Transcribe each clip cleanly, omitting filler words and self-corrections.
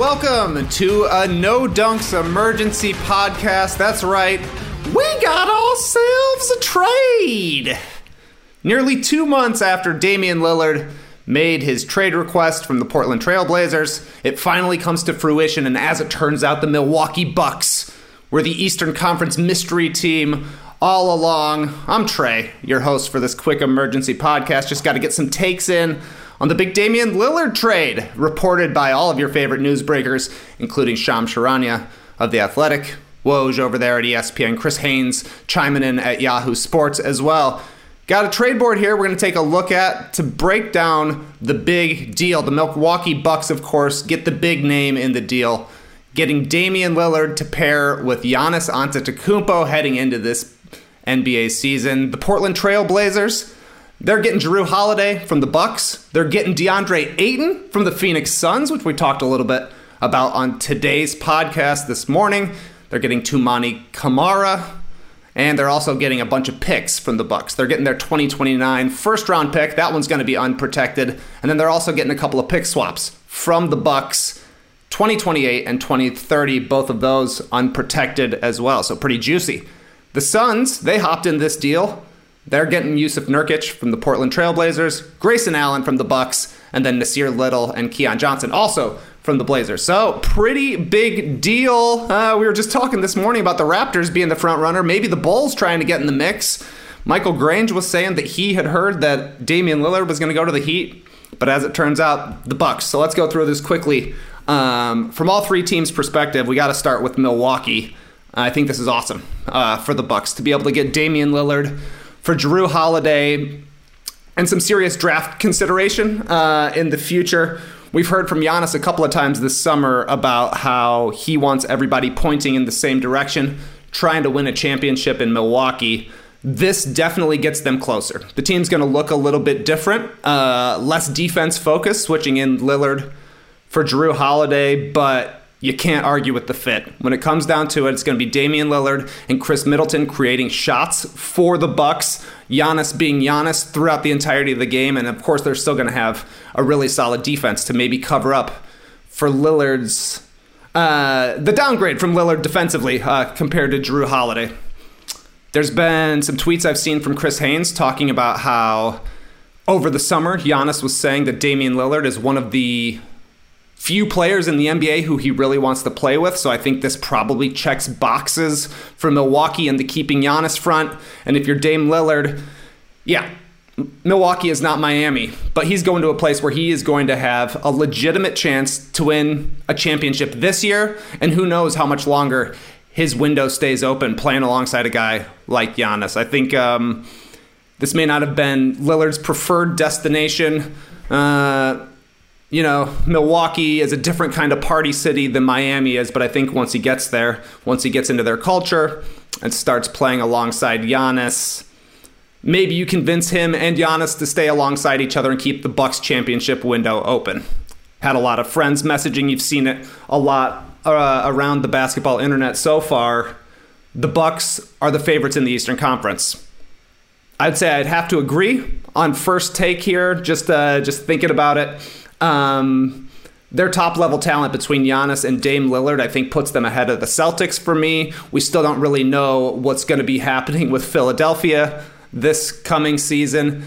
welcome to a No Dunks Emergency Podcast. That's right, we got ourselves a trade. Nearly 2 months after Damian Lillard made his trade request from the Portland Trail Blazers, it finally comes to fruition, and as it turns out, the Milwaukee Bucks were the Eastern Conference mystery team all along. I'm Trey, your host for this quick emergency podcast. Just got to get some takes in on the big Damian Lillard trade, reported by all of your favorite newsbreakers, including Shams Charania of The Athletic, Woj over there at ESPN, Chris Haynes chiming in at Yahoo Sports as well. Got a trade board here we're going to take a look at to break down the big deal. The Milwaukee Bucks, of course, get the big name in the deal, getting Damian Lillard to pair with Giannis Antetokounmpo heading into this NBA season. The Portland Trail Blazers, they're getting Jrue Holiday from the Bucks. They're getting DeAndre Ayton from the Phoenix Suns, which we talked a little bit about on today's podcast this morning. They're getting Toumani Camara, and they're also getting a bunch of picks from the Bucks. They're getting their 2029 first-round pick. That one's going to be unprotected. And then they're also getting a couple of pick swaps from the Bucks, 2028 and 2030, both of those unprotected as well. So pretty juicy. The Suns, they hopped in this deal. They're getting Yusuf Nurkic from the Portland Trail Blazers, Grayson Allen from the Bucks, and then Nasir Little and Keon Johnson also from the Blazers. So pretty big deal. We were just talking this morning about the Raptors being the front runner. Maybe the Bulls trying to get in the mix. Michael Grange was saying that he had heard that Damian Lillard was going to go to the Heat, but as it turns out, the Bucks. So let's go through this quickly. From all three teams' perspective, we got to start with Milwaukee. I think this is awesome for the Bucks to be able to get Damian Lillard for Jrue Holiday and some serious draft consideration in the future. We've heard from Giannis a couple of times this summer about how he wants everybody pointing in the same direction, trying to win a championship in Milwaukee. This definitely gets them closer. The team's going to look a little bit different, less defense focused, switching in Lillard for Jrue Holiday, but you can't argue with the fit. When it comes down to it, it's going to be Damian Lillard and Chris Middleton creating shots for the Bucks, Giannis being Giannis throughout the entirety of the game, and of course they're still going to have a really solid defense to maybe cover up for Lillard's the downgrade from Lillard defensively compared to Jrue Holiday. There's been some tweets I've seen from Chris Haynes talking about how over the summer Giannis was saying that Damian Lillard is one of the few players in the NBA who he really wants to play with, so I think this probably checks boxes for Milwaukee and the keeping Giannis front. And if you're Dame Lillard, yeah, Milwaukee is not Miami, but he's going to a place where he is going to have a legitimate chance to win a championship this year, and who knows how much longer his window stays open playing alongside a guy like Giannis. I think this may not have been Lillard's preferred destination. Milwaukee is a different kind of party city than Miami is, but I think once he gets there, once he gets into their culture and starts playing alongside Giannis, maybe you convince him and Giannis to stay alongside each other and keep the Bucks championship window open. Had a lot of friends messaging. You've seen it a lot around the basketball internet so far. The Bucks are the favorites in the Eastern Conference. I'd say I'd have to agree on first take here, just thinking about it. Their top-level talent between Giannis and Dame Lillard, I think, puts them ahead of the Celtics for me. We still don't really know what's going to be happening with Philadelphia this coming season.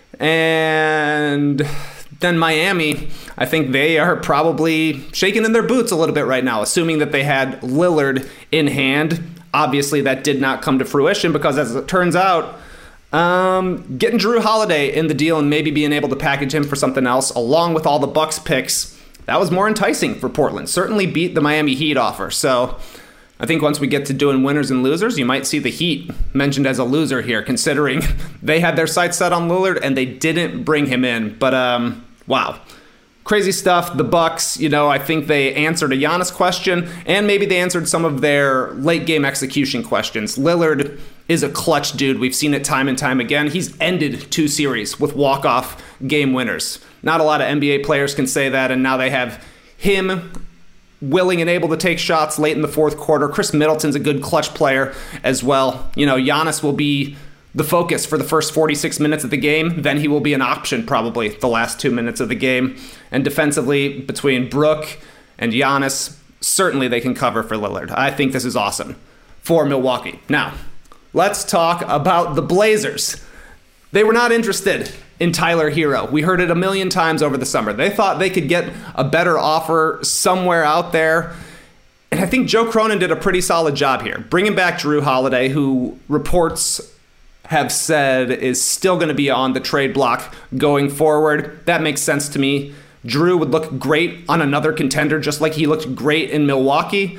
And then Miami, I think they are probably shaking in their boots a little bit right now, assuming that they had Lillard in hand. Obviously, that did not come to fruition because, as it turns out, getting Jrue Holiday in the deal and maybe being able to package him for something else, along with all the Bucks picks, that was more enticing for Portland. Certainly beat the Miami Heat offer. So I think once we get to doing winners and losers, you might see the Heat mentioned as a loser here, considering they had their sights set on Lillard and they didn't bring him in. But wow. Crazy stuff. The Bucks, I think they answered a Giannis question, and maybe they answered some of their late game execution questions. Lillard is a clutch dude. We've seen it time and time again. He's ended 2 series with walk-off game winners. Not a lot of NBA players can say that, and now they have him willing and able to take shots late in the fourth quarter. Chris Middleton's a good clutch player as well. Giannis will be the focus for the first 46 minutes of the game. Then he will be an option probably the last 2 minutes of the game. And defensively, between Brook and Giannis, certainly they can cover for Lillard. I think this is awesome for Milwaukee. Now, let's talk about the Blazers. They were not interested in Tyler Hero. We heard it a million times over the summer. They thought they could get a better offer somewhere out there. And I think Joe Cronin did a pretty solid job here, bringing back Jrue Holiday, who reports have said is still going to be on the trade block going forward. That makes sense to me. Jrue would look great on another contender, just like he looked great in Milwaukee.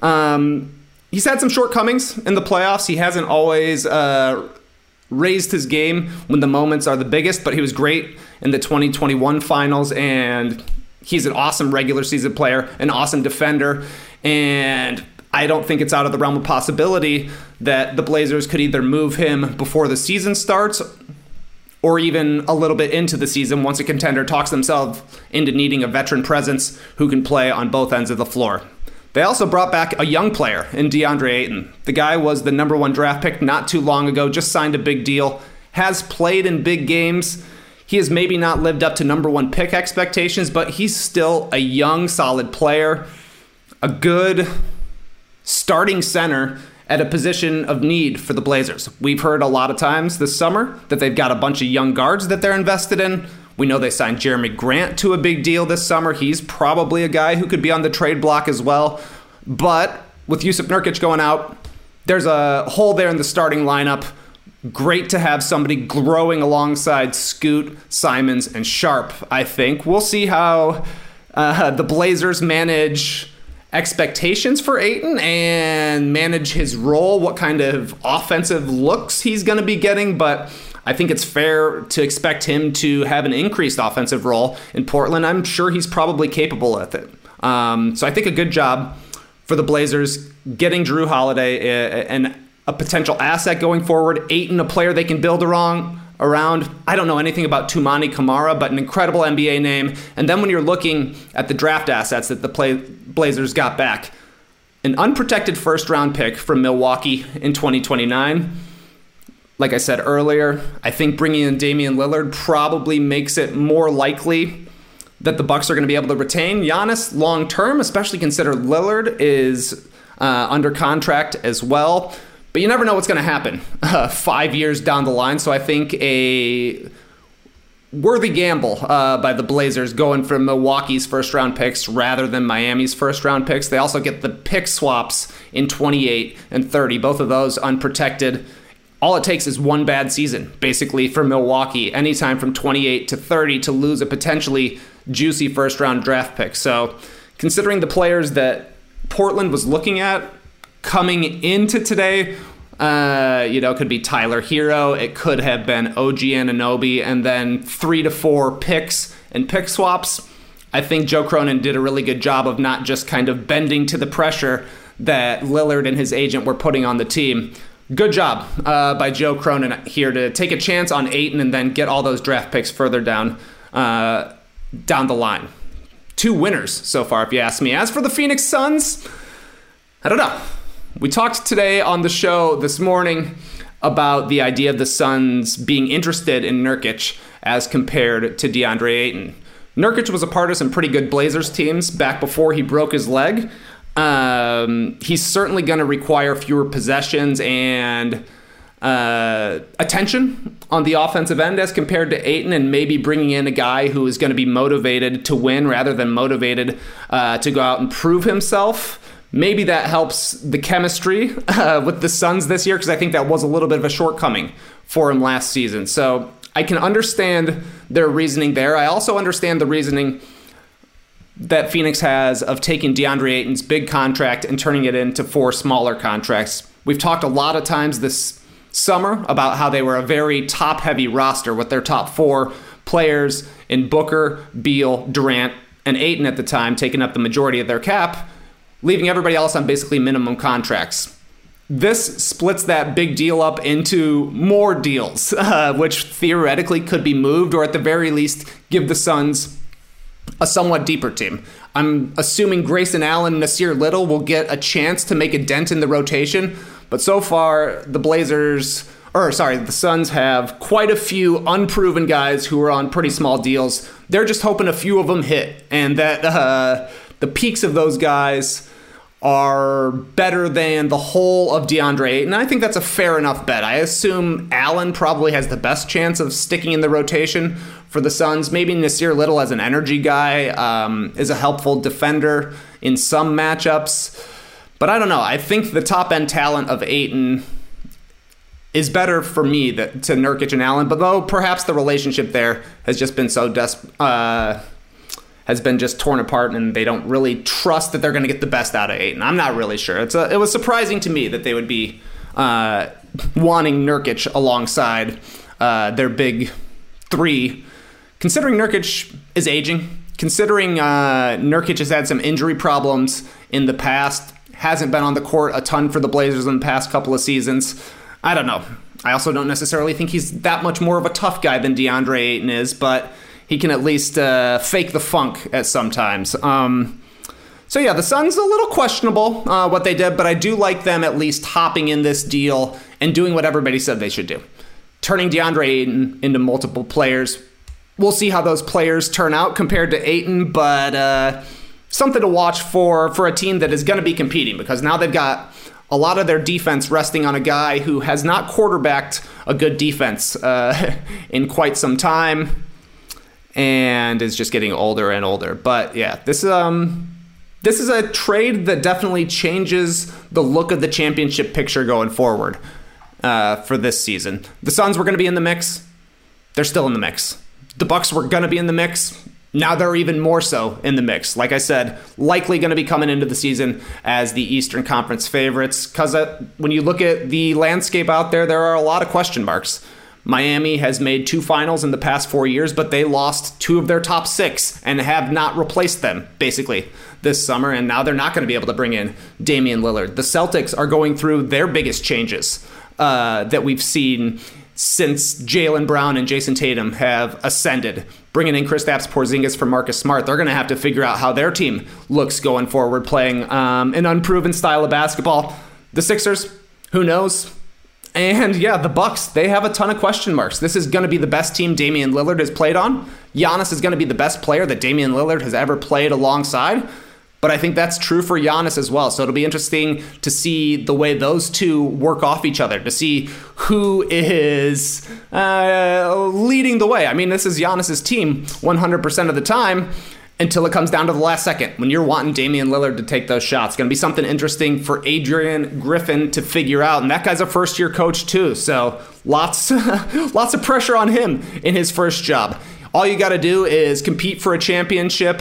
He's had some shortcomings in the playoffs. He hasn't always raised his game when the moments are the biggest, but he was great in the 2021 finals, and he's an awesome regular season player, an awesome defender, and I don't think it's out of the realm of possibility that the Blazers could either move him before the season starts or even a little bit into the season once a contender talks themselves into needing a veteran presence who can play on both ends of the floor. They also brought back a young player in DeAndre Ayton. The guy was the number 1 draft pick not too long ago, just signed a big deal, has played in big games. He has maybe not lived up to number 1 pick expectations, but he's still a young, solid player, a good starting center at a position of need for the Blazers. We've heard a lot of times this summer that they've got a bunch of young guards that they're invested in. We know they signed Jeremy Grant to a big deal this summer. He's probably a guy who could be on the trade block as well. But with Jusuf Nurkic going out, there's a hole there in the starting lineup. Great to have somebody growing alongside Scoot, Simons, and Sharp, I think. We'll see how the Blazers manage expectations for Ayton and manage his role, what kind of offensive looks he's going to be getting, but I think it's fair to expect him to have an increased offensive role in Portland. I'm sure he's probably capable of it. So I think a good job for the Blazers getting Jrue Holiday and a potential asset going forward. Ayton, a player they can build around. I don't know anything about Toumani Camara, but an incredible NBA name. And then when you're looking at the draft assets that the Blazers got back, an unprotected first-round pick from Milwaukee in 2029. Like I said earlier, I think bringing in Damian Lillard probably makes it more likely that the Bucks are going to be able to retain Giannis long-term, especially consider Lillard is under contract as well. But you never know what's going to happen 5 years down the line. So I think a worthy gamble by the Blazers going for Milwaukee's first-round picks rather than Miami's first-round picks. They also get the pick swaps in 28 and 30, both of those unprotected. All it takes is one bad season, basically, for Milwaukee, anytime from 28 to 30 to lose a potentially juicy first-round draft pick. So considering the players that Portland was looking at coming into today, could be Tyler Hero, it could have been OG Anunoby, and then 3 to 4 picks and pick swaps. I think Joe Cronin did a really good job of not just kind of bending to the pressure that Lillard and his agent were putting on the team. Good job by Joe Cronin here to take a chance on Ayton and then get all those draft picks further down the line. 2 winners so far, if you ask me. As for the Phoenix Suns, I don't know. We talked today on the show this morning about the idea of the Suns being interested in Nurkic as compared to DeAndre Ayton. Nurkic was a part of some pretty good Blazers teams back before he broke his leg. He's certainly going to require fewer possessions and attention on the offensive end as compared to Ayton, and maybe bringing in a guy who is going to be motivated to win rather than motivated to go out and prove himself. Maybe that helps the chemistry with the Suns this year, because I think that was a little bit of a shortcoming for him last season. So I can understand their reasoning there. I also understand the reasoning that Phoenix has of taking DeAndre Ayton's big contract and turning it into 4 smaller contracts. We've talked a lot of times this summer about how they were a very top-heavy roster with their top 4 players in Booker, Beal, Durant, and Ayton at the time taking up the majority of their cap, leaving everybody else on basically minimum contracts. This splits that big deal up into more deals, which theoretically could be moved, or at the very least give the Suns a somewhat deeper team. I'm assuming Grayson Allen and Nasir Little will get a chance to make a dent in the rotation, but so far the Suns have quite a few unproven guys who are on pretty small deals. They're just hoping a few of them hit, and that the peaks of those guys are better than the whole of DeAndre Ayton. I think that's a fair enough bet. I assume Allen probably has the best chance of sticking in the rotation for the Suns. Maybe Nasir Little as an energy guy is a helpful defender in some matchups. But I don't know. I think the top-end talent of Ayton is better for me to Nurkic and Allen. But though perhaps the relationship there has just been so has been just torn apart, and they don't really trust that they're going to get the best out of Ayton. I'm not really sure. It was surprising to me that they would be wanting Nurkic alongside their big three, considering Nurkic is aging, considering Nurkic has had some injury problems in the past, hasn't been on the court a ton for the Blazers in the past couple of seasons. I don't know. I also don't necessarily think he's that much more of a tough guy than DeAndre Ayton is, but he can at least fake the funk at sometimes. So yeah, the Suns a little questionable what they did, but I do like them at least hopping in this deal and doing what everybody said they should do. Turning DeAndre Ayton into multiple players. We'll see how those players turn out compared to Ayton, but something to watch for a team that is going to be competing, because now they've got a lot of their defense resting on a guy who has not quarterbacked a good defense in quite some time, and is just getting older and older. But yeah, this is a trade that definitely changes the look of the championship picture going forward for this season. The Suns were going to be in the mix. They're still in the mix. The Bucks were going to be in the mix. Now they're even more so in the mix. Like I said, likely going to be coming into the season as the Eastern Conference favorites, because when you look at the landscape out there, there are a lot of question marks. Miami has made 2 finals in the past 4 years, but they lost 2 of their top 6 and have not replaced them, basically, this summer. And now they're not going to be able to bring in Damian Lillard. The Celtics are going through their biggest changes that we've seen since Jaylen Brown and Jason Tatum have ascended. Bringing in Kristaps Porzingis for Marcus Smart, they're going to have to figure out how their team looks going forward, playing an unproven style of basketball. The Sixers, who knows? And yeah, the Bucks, they have a ton of question marks. This is going to be the best team Damian Lillard has played on. Giannis is going to be the best player that Damian Lillard has ever played alongside. But I think that's true for Giannis as well. So it'll be interesting to see the way those two work off each other, to see who is leading the way. I mean, this is Giannis's team 100% of the time, until it comes down to the last second when you're wanting Damian Lillard to take those shots. It's going to be something interesting for Adrian Griffin to figure out. And that guy's a first-year coach too, so lots of pressure on him in his first job. All you got to do is compete for a championship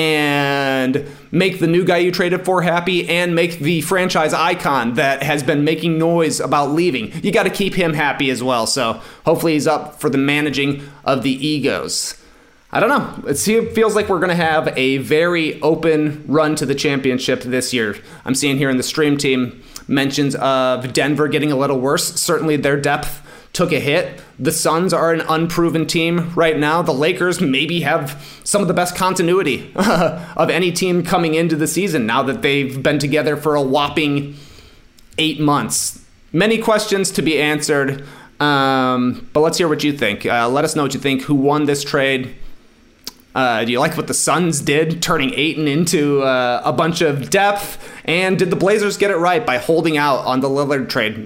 and make the new guy you traded for happy, and make the franchise icon that has been making noise about leaving. You got to keep him happy as well. So hopefully he's up for the managing of the egos. I don't know. It feels like we're going to have a very open run to the championship this year. I'm seeing here in the stream team mentions of Denver getting a little worse. Certainly their depth took a hit. The Suns are an unproven team right now. The Lakers maybe have some of the best continuity of any team coming into the season now that they've been together for a whopping 8 months. Many questions to be answered, but let's hear what you think. Let us know what you think. Who won this trade? Do you like what the Suns did, turning Ayton into a bunch of depth? And did the Blazers get it right by holding out on the Lillard trade?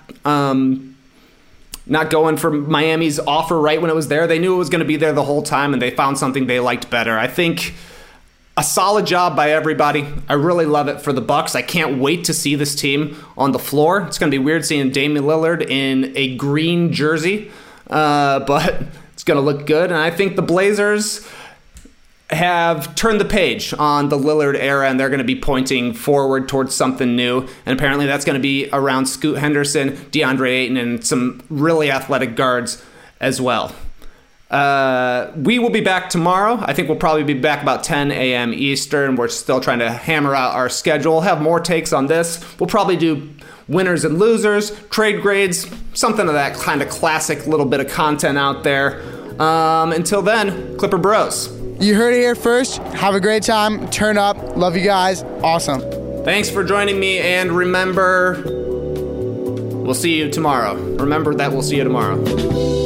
Not going for Miami's offer right when it was there. They knew it was going to be there the whole time, and they found something they liked better. I think a solid job by everybody. I really love it for the Bucks. I can't wait to see this team on the floor. It's going to be weird seeing Damian Lillard in a green jersey, but it's going to look good. And I think the Blazers have turned the page on the Lillard era, and they're going to be pointing forward towards something new. And apparently that's going to be around Scoot Henderson, DeAndre Ayton, and some really athletic guards as well. We will be back tomorrow. I think we'll probably be back about 10 a.m. Eastern. We're still trying to hammer out our schedule. We'll have more takes on this. We'll probably do winners and losers, trade grades, something of that kind of classic little bit of content out there. Until then, Clipper Bros. You heard it here first. Have a great time. Turn up. Love you guys. Awesome. Thanks for joining me, and remember, we'll see you tomorrow. Remember that we'll see you tomorrow.